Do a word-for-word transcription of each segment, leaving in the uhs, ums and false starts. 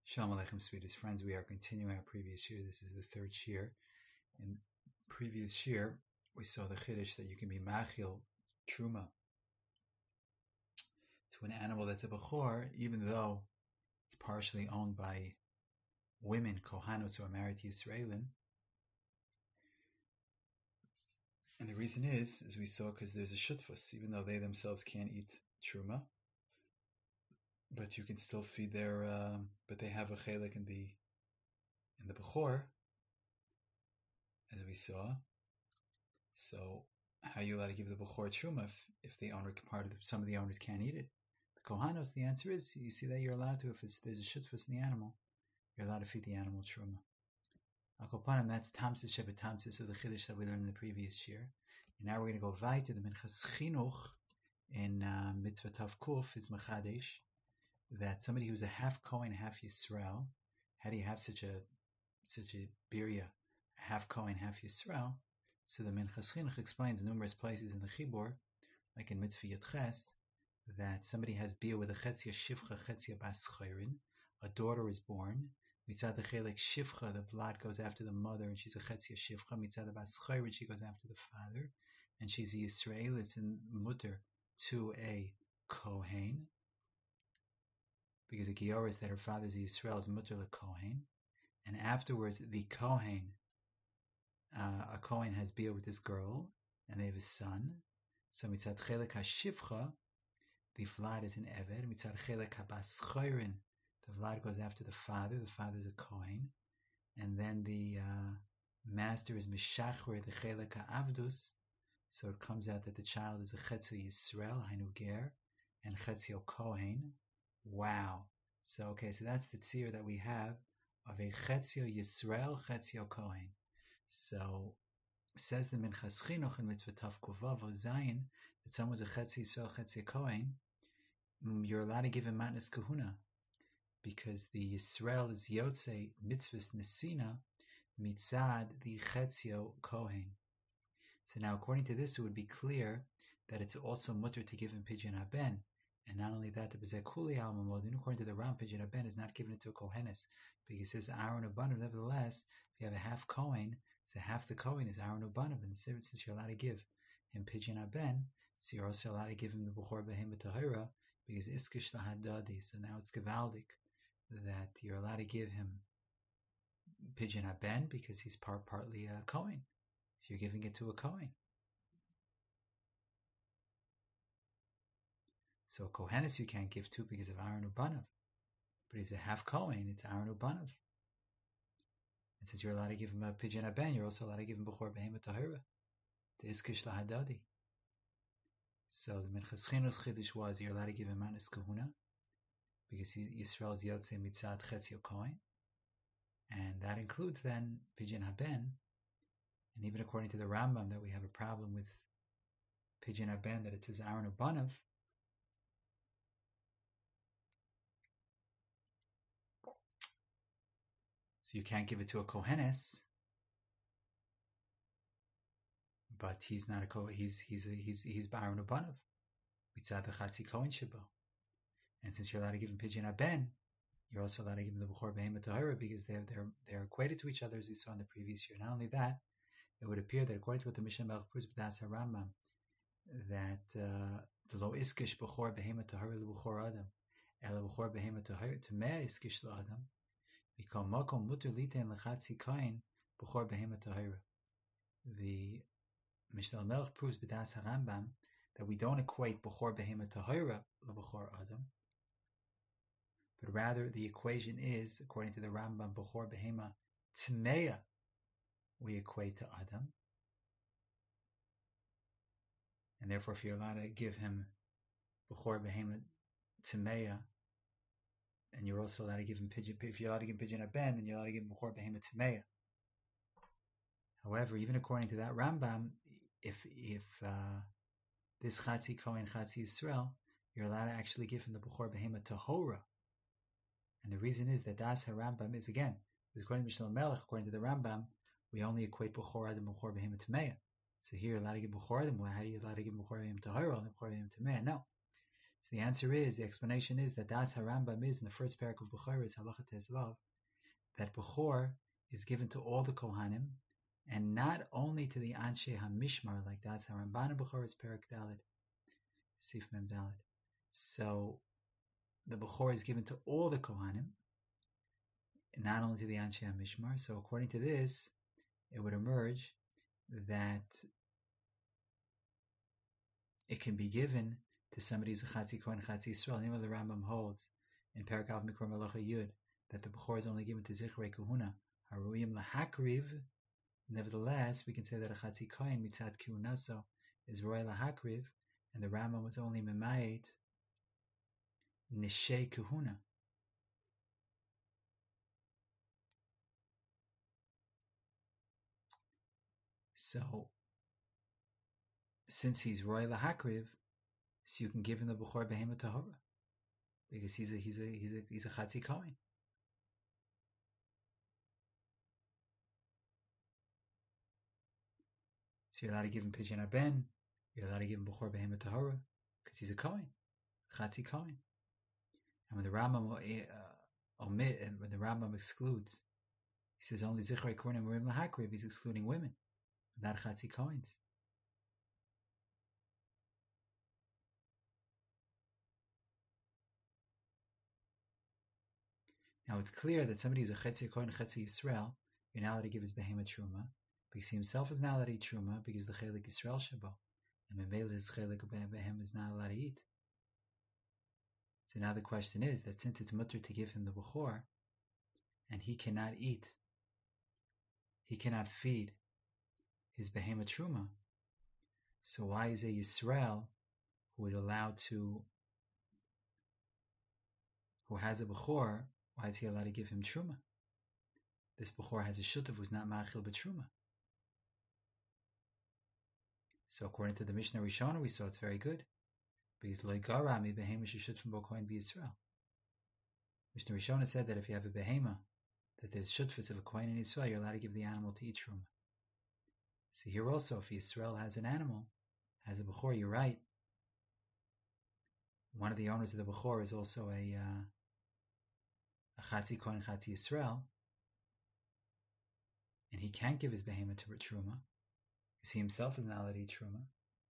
Shalom Aleichem, sweetest friends. We are continuing our previous year. This is the third year. In previous year, we saw the chiddush that you can be machil truma to an animal that's a bechor, even though it's partially owned by women, kohanos, who are married to Yisraelim. And the reason is, as we saw, because there's a shutfus, even though they themselves can't eat truma, but you can still feed their, uh, but they have a chelik in the in the bechor, as we saw. So, how are you allowed to give the bechor truma if, if the owner, part of the, some of the owners can't eat it? The kohanos, the answer is, you see that you're allowed to, if it's, there's a shutfus in the animal, you're allowed to feed the animal truma. Akopanim, that's tamsis shebet tamsis of the chiddush that we learned in the previous year. And now we're going to go weiter. The Minchas Chinuch in uh, Mitzvah Tav Kuf is Machadesh, that somebody who's a half Kohen, half Yisrael, how do you have such a such a birya, half Kohen, half Yisrael? So the Minchas Chinuch explains numerous places in the Chibur, like in Mitzvah Yotches, that somebody has birya with a chetzia shivcha, chetzia bas chayrin, a daughter is born. Mitzad the chelek shivcha, the blood goes after the mother, and she's a chetzia shivcha. Mitzad the bas chayrin, she goes after the father, and she's a Yisrael, it's in mutter to a Kohen, because the Giora is that her father's a Yisrael, is mutter le Kohen, and afterwards the Kohen, uh, a Kohen has birya with this girl, and they have a son. So mitzad chelek hashivcha, the vlad is an eved. Mitzad chelek habas chayrin, the vlad goes after the father. The father is a Kohen, and then the uh, master is mishachwer the chelek ha'avdus. So it comes out that the child is a chetzio Yisrael, hainu ger, and chetzio Kohen. Wow. So okay, so that's the tzir that we have of a chetzio Yisrael, chetzio Kohen. So says the Minchas Chinuch in Mitzvah Tav Kuvav Zayin that someone's a chetzio Yisrael, chetzio Kohen. You're allowed to give him matnas kahuna because the Yisrael is yotze mitzvahs nesina mitzad the chetzio Kohen. So now, according to this, it would be clear that it's also mutter to give him pidyon haben. And not only that, the bezekuli al mamodin, according to the Ram, pidyon haben is not given it to a kohenes, because it says Aaron Ubanim. Nevertheless, if you have a half kohen, so half the kohen is Aaron Ubanim, and since you're allowed to give him pidyon haben, so you're also allowed to give him the bechor behemoth tahira, because iskish lahadadi. So now it's gevaldik that you're allowed to give him pidyon haben because he's part partly a kohen. So you're giving it to a Kohen. So a Kohenis you can't give to because of Aaron Ubanav. But he's a half Kohen, it's Aaron Ubanav. And since you're allowed to give him a pidyon haben, you're also allowed to give him Bechor Behemoth Tahira, the Iskish Lahadadi. So the Minchas Chinuch Chiddush was you're allowed to give him Manas Kahuna because Yisrael is Yotze Mitzad Chetzio Kohen. And that includes then pidyon haben. And even according to the Rambam, that we have a problem with pidyon haben, that it says Aaron Ubanav. So you can't give it to a Kohenes, but he's not a Kohen. He's he's a, he's he's Aaron Ubanav. Mitzad the Chatzi Kohen Sheba. And since you're allowed to give him pidyon haben, you're also allowed to give him the Bechor Behemoth Tahira because they're they're they're equated to each other, as we saw in the previous year. Not only that, it would appear that according to what the Mishnah Melech proves with Das HaRambam, that uh, the lo iskish b'chor behemoth tahira l'b'chor adam, ela b'chor behemoth tahira to mea iskish l'adam, mikol makom muter liten l'chatzi kain b'chor behemoth tahira. The Mishnah Melech proves with Das HaRambam that we don't equate b'chor behemoth tahira l'b'chor adam, but rather the equation is, according to the Rambam, b'chor behemoth tmea, we equate to Adam. And therefore, if you're allowed to give him Bechor Behemoth Tmeya, and you're also allowed to give him pidyon, if you're allowed to give him pidyon haben, then you're allowed to give him Bechor Behemoth Tmeya. However, even according to that Rambam, if if uh, this Chatzi Kohen, Chatzi Yisrael, you're allowed to actually give him the Bechor Behemoth Tahora. And the reason is that Das HaRambam is, again, according to Mishnah Melech, according to the Rambam, we only equate Bechor Adam and Bechor Behemoth Tmeya. So here, you're allowed to give Bechor Adam. Well, how are you allowed to give Bechor Behemoth Tahira and Bechor Behemoth Tmeya? No. So the answer is, the explanation is that Das HaRambam is in the first parak of Bechor is Halacha Tesvav, that Bechor is given to all the Kohanim, and not only to the Anshe HaMishmar, like Das HaRamban and Bechor is parak Daled, Sif Mem Daled. So the Bechor is given to all the Kohanim, not only to the Anshe HaMishmar. So according to this, it would emerge that it can be given to somebody who's a Chatzi Kohen, Chatzi Yisrael. You know, the Rambam holds in Parakav Mikor Malacha Yud that the Bechor is only given to Zichrei Kahuna, Haruyim Lahakriv. Nevertheless, we can say that a Chatzi Kohen Mitzat Kihunaso is Roy Lahakriv, and the Rambam was only Memayit Nishei Kahuna. So, since he's Roy Lahakriv, so you can give him the Bechor Behema Tahora, because he's a he's a he's a he's a Chatzi Kohen. So you're allowed to give him Pidyon Haben, you're allowed to give him Bechor Behema Tahora, because he's a Kohen, Chatzi Kohen. And when the Rambam uh, omit, and when the Rambam excludes, he says only Zichrei Kohen Merim Lahakriv, he's excluding women, not Chatzi Kohens. Now it's clear that somebody who's a Chetzi Kohen, Chetzi Yisrael, you're not allowed to give his Behema Truma, because he himself is not allowed to eat Truma, because the Chelik Yisrael Shabo, and Memele his Chelik Behema is not allowed to eat. So now the question is that since it's mutter to give him the Bechor, and he cannot eat, he cannot feed his Behema Truma, so why is a Yisrael who is allowed to, who has a Bechor, why is he allowed to give him Truma? This Bechor has a Shutav who's not Ma'achil B'Truma. So according to the Mishnah Rishona, we saw it's very good, because Loi Garami Behema Sheshut from Bokoin B'Yisrael. Mishnah Rishona said that if you have a Behema, that there's Shutfus of a Kohen in Israel, you're allowed to give the animal to eat Truma. So here also, if Yisrael has an animal, has a Bechor, you're right. One of the owners of the Bechor is also a uh, a Chatzi Kohen, Chatzi Yisrael, and he can't give his Behema to Truma, because he himself is not allowed to eat Truma.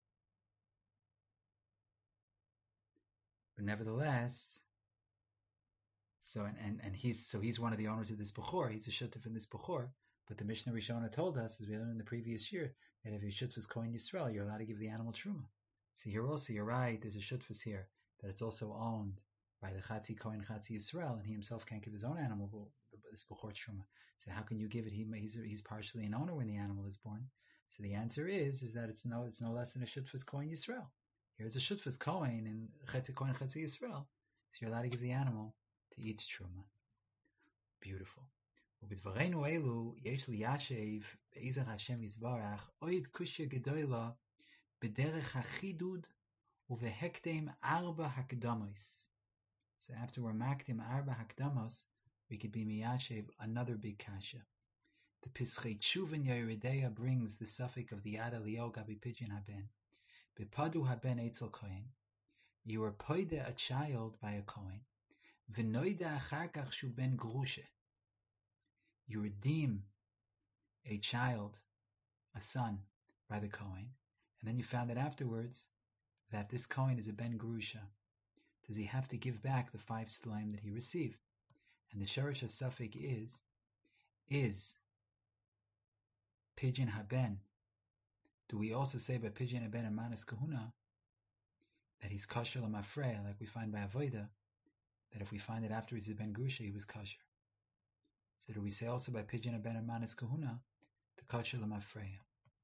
But nevertheless, so and, and, and he's so he's one of the owners of this Bechor, he's a Shutuf in this Bechor, but the Mishnah Rishona told us, as we learned in the previous year, that if your Shutuf is Kohen Yisrael, you're allowed to give the animal Truma. So here also, you're right, there's a Shutfus here, that it's also owned by the Chatzi Kohen, Chatzi Yisrael, and he himself can't give his own animal, this Bechor Truma. So how can you give it? He, he's, he's partially an owner when the animal is born. So the answer is, is that it's no, it's no less than a Shutfus Kohen Yisrael. Here's a Shutfus Kohen in Chetzi Kohen, Chetzi Yisrael. So you're allowed to give the animal to eat Truma. Beautiful. ובדברינו אלו יש ליישב בעזר השם יזברך עוד קושיה גדולה בדרך החידוד ובהקדם ארבע הקדמות. So after we're makdim arba hakdamos, we could be miyashev another big kasha. The Pischei Tshuva in Yeridea brings the suffix of the Yad Eliyahu Gabi Pidyon Haben. Bepadu Haben Eitzel Kohen. You are poide a child by a Kohen. V'noida achar kach shu ben grushe. You redeem a child, a son, by the Kohen, and then you found that afterwards that this Kohen is a ben grusha. Does he have to give back the five slime that he received? And the Sharash HaSafik is, is Pidyon Haben. Do we also say by Pidyon Haben and Manas Kahuna that he's kosher l'mafreya, like we find by Avoida, that if we find it after he's a ben grusha, he was kosher? So do we say also by Pidyon Haben and Manas Kahuna, the kosher l'mafreya?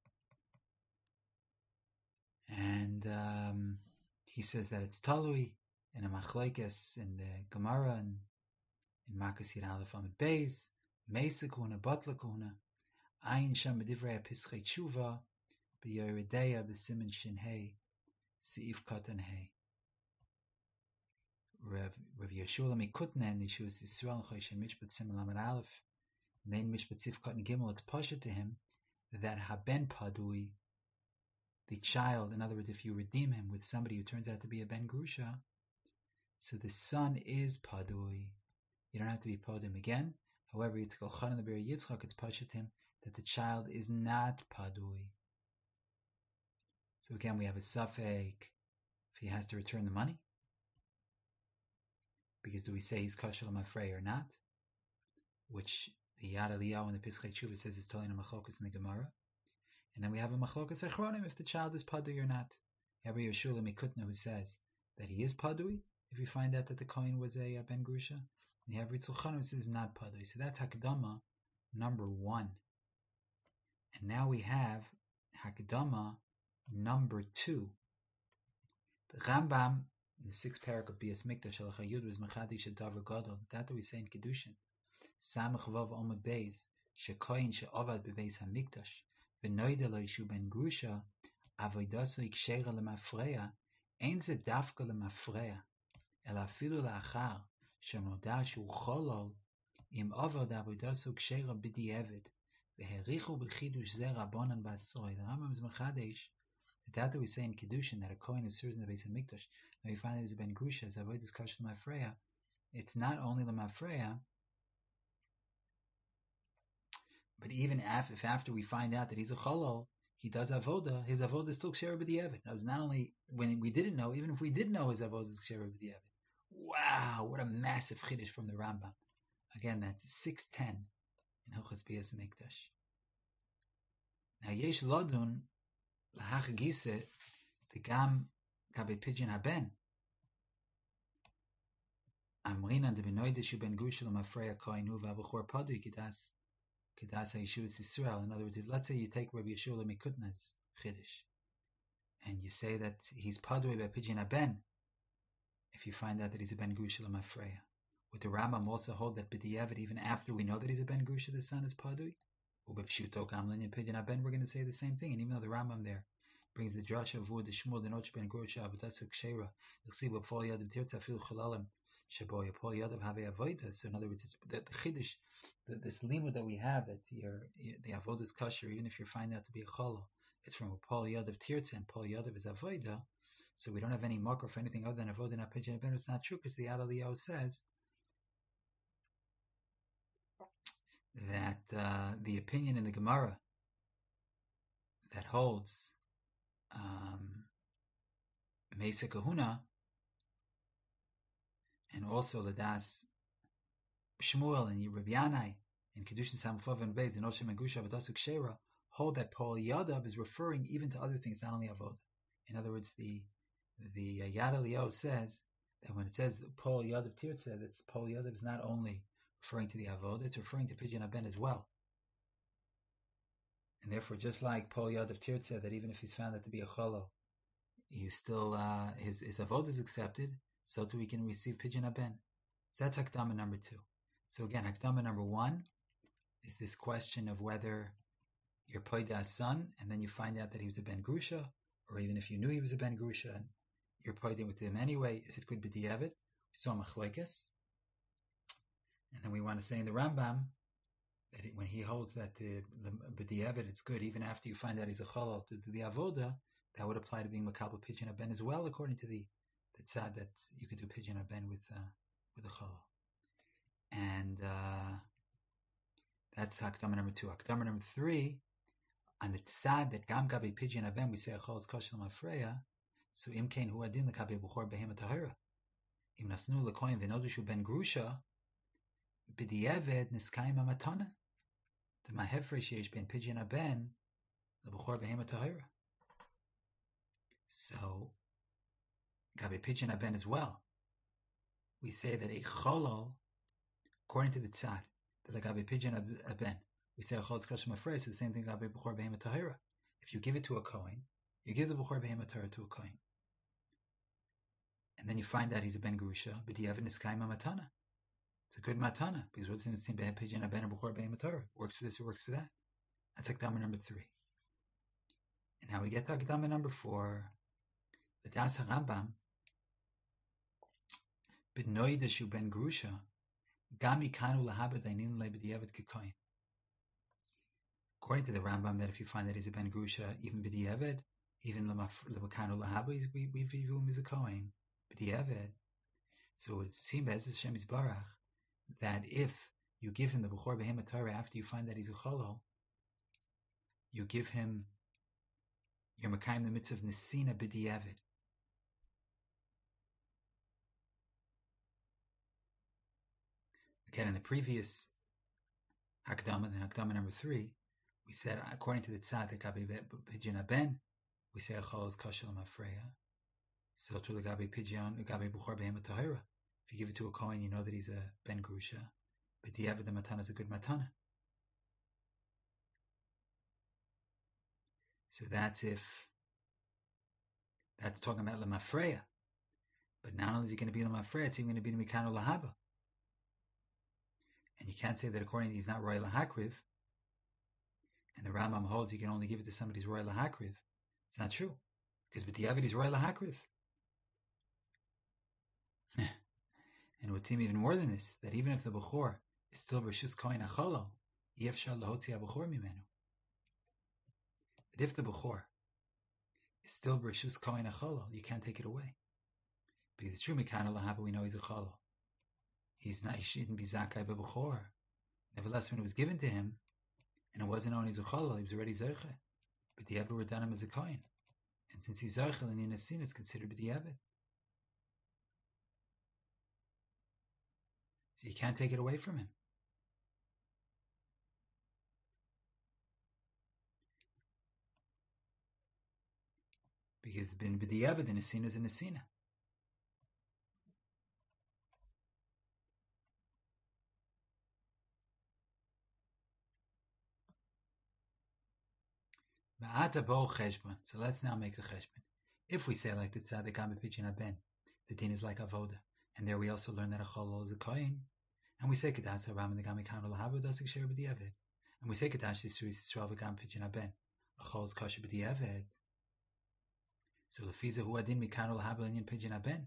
And um, he says that it's talui, in a machlekes in the Gemara and in Makas Yid Aleph Amud Beis, Meisa Kahuna, Batla Kahuna, Ayin Sham B'divrei Pischei Tshuva, B'Yeridea B'Simen Shin Hei, Seif Katan Hei. Rav Yeshua Mikutnen, Yeshuas Yisrael, Choshen Mishpat Simen Lamed Aleph, Main Mishpat Sif Katan Gimel, it's pasha to him that Haben Padui, the child, in other words, if you redeem him with somebody who turns out to be a ben grusha, So the son is padui. You don't have to be padim again. However, Yitzchak Chan the Ber Yitzchak, it's pashat him that the child is not padui. So again, we have a safek if he has to return the money, because do we say he's kosher l'mafrei or not? Which the Yad Eliyahu and the Pischei Tshuva says is telling a machlokas in the Gemara. And then we have a machlokas achronim if the child is padui or not. Rabbi Yeshua Mikutna who says that he is padui if we find out that the kohen was a, a ben grusha. We have Ritzel Chanu who says not padui. So that's Hakdama number one. And now we have Hakdama number two. The Rambam in the sixth parak of Bias Mikdash Al Chayud was Machadish Davar Gadol. That we say in Kedushin. Samach Vav Oma Beis Shekoyin She'ovad Bebeis HaMikdash V'noida Lo Yishu Ben Grusha Avodaso Ikshera Lemafreya Ein Ze Dafka Lemafreya El Afilu La'achar Shemoda Shu Cholol Im Ovad Avodaso Ikshera B'di'evid V'herichu B'chidush Ze Rabbanan B'asroi. The Rambam is Machadish that that we say in Kedushin that a Kohen who serves in the Beis HaMikdash, now we find that he's a Ben Grusha, as Avodas Kasher Lemafreya. It's not only Lemafreya, but even af- if after we find out that he's a cholol, he does avoda, his avoda is still ksheira b'di'evid. Now, it's not only when we didn't know, even if we did know his avoda is ksheira b'di'evid. Wow, what a massive chiddush from the Rambam. Again, that's six ten in Hilchos Bias Mikdash. Now, yesh lodun lahach gise the gam gabe pidyon haben. Amrinan de benoide shu ben grusha l'mafreya koinu v'abachor padu kidas. Kedas HaYeshuvas Yisrael. In other words, let's say you take Rabbi Yeshua Mikutna's chiddush, and you say that he's padui by pidyon haben. If you find out that he's a ben grusha l'mafreya, would the Rambam also hold that b'di'evid even after we know that he's a ben grusha, the son is padui? Or b'pshuto gamlin and pidyon haben, we're going to say the same thing. And even though the Rambam there brings the drasha of Vud the Shmuel the Noch ben grusha avadasu kshera, you'll see what Paul Yadav Tirtza fil chalalim. So in other words, it's that the chiddush, the, this limud that we have that your, the avodah is kosher, even if you find out to be a cholol, it's from a Paul Yadav Tirtza, and Paul Yadav is avodah. So we don't have any makor for anything other than avodah not pidyon haben. It's not true because the Yad Eliyahu says that uh, the opinion in the Gemara that holds um, Mesa Kahuna. And also Ladas Shmuel and Rabbi Yanai and Kedushin Samfov and Beis and Oshem and Gusha Avadasu Kshera hold that Paul Yadav is referring even to other things, not only Avodah. In other words, the the uh, Yad Eliyahu says that when it says Paul Yadav Tirtza, that Paul Yadav is not only referring to the Avodah, it's referring to pidyon haben as well. And therefore, just like Paul Yadav Tirtza, that even if he's found out to be a cholo, you still uh, his his Avodah is accepted. So too we can receive pidyon haben. So that's Hakdama number two. So again, Hakdama number one is this question of whether you're Poida's son, and then you find out that he was a Ben Grusha, or even if you knew he was a Ben Grusha, and you're Poida with him anyway, is it good b'di'evid? We saw Machlekes. And then we want to say in the Rambam that it, when he holds that the, the b'di'evid, it's good even after you find out he's a cholol to do the avoda, that would apply to being makabel pidyon haben as well, according to the the tzad that you could do pidyon haben with uh, with a cholol. And uh, that's Hakdama number two. Hakdama number three, on the tzad that gam gabe pidyon haben, we say a cholol is kosher l'mafreya. So im kein hu adin l'kabe b'chor behem tahira. Im nasnu l'koyin v'nodu shu ben grusha b'di'eved niskayim hamatana. The mahefresh yesh ben pidyon haben l'b'chor behem tahira. So gabe pidyon haben as well. We say that a cholol, according to the tzad, that gabe pidyon haben, we say a cholol is kosher l'mafreya. So the same thing gabe b'chor behem tahira. If you give it to a kohen, you give the b'chor behem tahira to a kohen, and then you find out he's a ben grusha, but you have an iskayim matana. It's a good matana because what's in the same pidyon haben and b'chor behem tahira works for this, it works for that. That's Hakdama number three. And now we get to Hakdama number four. The Das HaRambam b'noida shu ben grusha gam ikanu lahaba dainin le b'di'evid kekoyin. According to the Rambam, that if you find that he's a ben grusha, even b'di'evid, even l'makanu lahaba, we we view him as a kohen b'di'evid. So it seems as Hashem Yisbarach that if you give him the Bechor Behema Torah after you find that he's a Cholol, you give him, you're Mekayim the mitzvah of Nesina B'di'evid. Again, in the previous Hakdama, the Hakdama number three, we said, according to the Tzaddik Gabi Pidyon Ben, we say a Chol is Kosher L'Mafreya. So to the Gabi Pidyon, the Gabi Bechor Behema Tahira. If you give it to a Kohen, you know that he's a Ben Grusha. But the Eved, the Matana is a good Matana. So that's if, that's talking about L'Mafreya. But not only is he going to be L'Mafreya, it's even going to be Mikano Lahaba. And you can't say that according to he's not Roy Lahakriv. And the Rambam holds you can only give it to somebody who's Roy Lahakriv. It's not true. Because with the Eved, he's Roy Lahakriv. And it would seem even more than this, that even if the Bechor is still Rishus Kohen Acholo, Yefshal Lahotzi HaBechor Mimenu. That if the Bechor is still Rishus Kohen Acholo, you can't take it away. Because it's true, Mikana Lahaba, we know he's a Cholo. He's not, he shouldn't be Zakai B'Bechor. Nevertheless, when it was given to him, and it wasn't only Zucholo, he was already Zeiche. But the Eved were done him as a Kohen. And since he's Zeichel and Yinasin, it's considered the Eved. So you can't take it away from him. Because the bin b'di'evid, the Nesina is a Nesina. So let's now make a cheshbon. If we say like the Tzaddik Gabi Pidyon Ben, the din is like avoda, and there we also learn that a cholol is a kohen, and we say kedash haram and the Gami Kano Lahaba does a share b'di'evid, and we say kedash Yisrael Yisrael v'Gam Pidyon Ben, a chol is kosher b'di'evid. So lefiza hu adin mikano Lahaba l'inyan Pidyon Ben.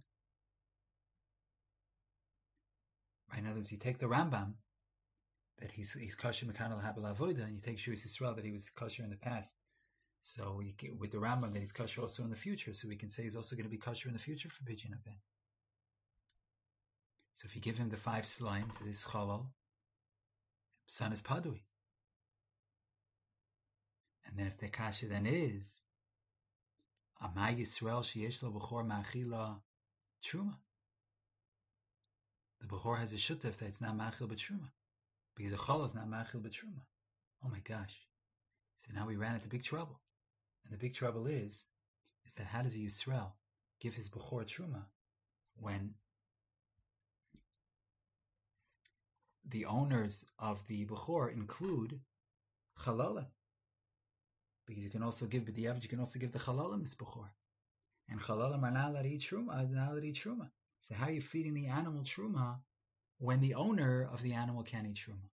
Right, in other words, you take the Rambam that he's he's kosher mikano Lahaba l'avoda, and you take Yisrael Yisrael that he was kosher in the past. So we get, with the Rambam that he's kosher also in the future, so we can say he's also going to be kosher in the future for Pidyon Ben. So if you give him the five slime to this cholol, son is padui. And then if the kasha then is Amay Yisrael sheyesh lo b'chor ma'achila truma, the b'chor has a shutaf that it's not ma'achil but truma, because the cholol is not ma'achil but truma. Oh my gosh! So now we ran into big trouble. And the big trouble is, is that how does a Yisrael give his Bechor Truma when the owners of the Bechor include Chalalim? Because you can also give B'di'evid, you can also give the Chalalim this Bechor. And Chalalim are not allowed to eat Truma, are not allowed to eat Truma. So how are you feeding the animal Truma when the owner of the animal can't eat Truma?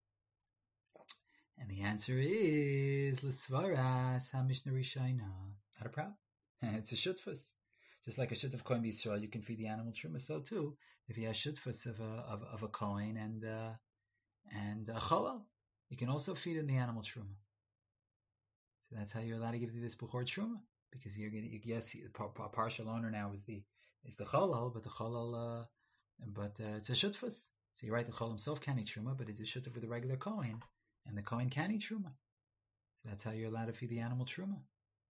And the answer is L'svaras HaMishnah Rishayna. Not a problem. It's a shutfus. Just like a shutf Kohen B'Yisrael, you can feed the animal truma. So too, if you have shutfus of a of, of a Kohen and uh, and a cholol, you can also feed in the animal truma. So that's how you're allowed to give this bechor truma, because you're going to, yes, a partial owner now is the is the cholol, but the cholol, uh, but uh, it's a shutfus. So you're right, the cholol himself can't eat truma, but it's a shutf with the regular Kohen. And the Kohen can eat truma. So that's how you're allowed to feed the animal truma.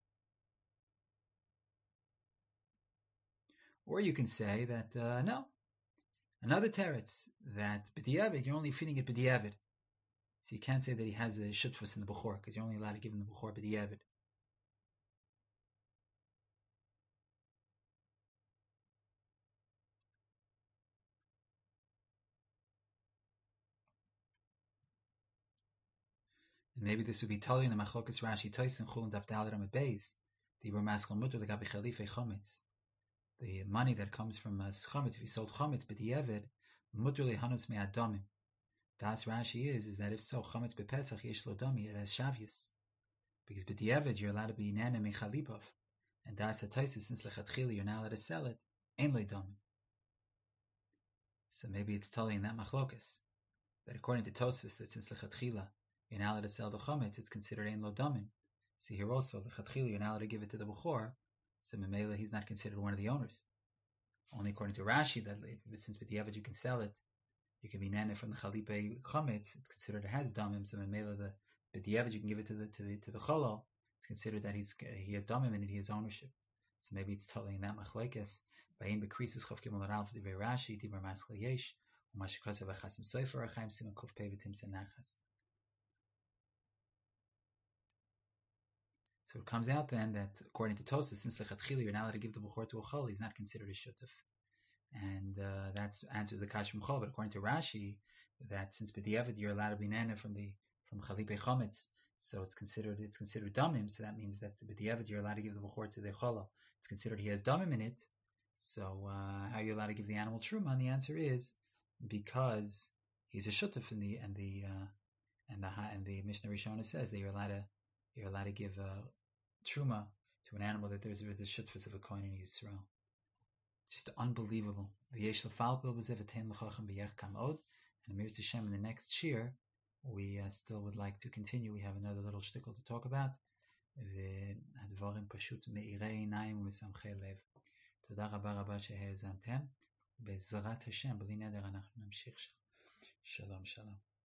Or you can say that, uh, no, another teretz, that b'di'evid, you're only feeding it b'di'evid. So you can't say that he has a shutfus in the bechor, because you're only allowed to give him the bechor b'di'evid. And maybe this would be tali in the machlokas Rashi Tois and Chulun Daf Dalet Amud Beis. The Ramas Mutter the Gabi Chalife Chometz. The money that comes from uh, chometz, if he sold chometz b'di'evid, mutter lehanus me'adamim. Das Rashi is is that if so, chometz b'Pesach yesh lo dami, it has shavyus, because b'di'evid you're allowed to be nana mechalipov, and das hataisa since lechatchila you're not allowed to sell it, ein lo damim. So maybe it's telling in that machlokas that according to Tosfos that since lechatchila you're not allowed to sell the chometz, it's considered ein lo damim. So here also lechatchila you're not allowed to give it to the bechor. So Memela, he's not considered one of the owners. only according to Rashi that since with the B'diavad you can sell it, you can be nene from the Chalipe Chametz. It's considered it has damim. So in Mela the B'diavad you can give it to the to the to the Cholol. It's considered that he's he has damim in it. He has ownership. So maybe it's telling in that machlekes. Ba'im bekrisis chav gimel aral for the Rashi dibar maschel yesh umashikasav achasim sofer achaim siman kuf pevitim senachas. So it comes out then that according to Tosas, since lechatchila you're not allowed to give the bechor to a chol, he's not considered a shutuf, and uh, that answers the kash from chol. But according to Rashi, that since b'diavad you're allowed to be nana from the from chalipe chometz, so it's considered it's considered damim. So that means that b'diavad you're allowed to give the bechor to the chola. It's considered he has damim in it. So uh, how are you allowed to give the animal truma? And the answer is because he's a shutuf in the and the uh, and the and the Mishnah Rishona says that you're allowed to you're allowed to give a truma to an animal that there's a shutfus of a coin in Yisrael. Just unbelievable. And Amir Tishem in the next shir, we uh, still would like to continue. We have another little shtickle to talk about. תודה רבה רבה שהאזנתם. בעזרת השם, בלי נדר אנחנו נמשיך. שלום שלום.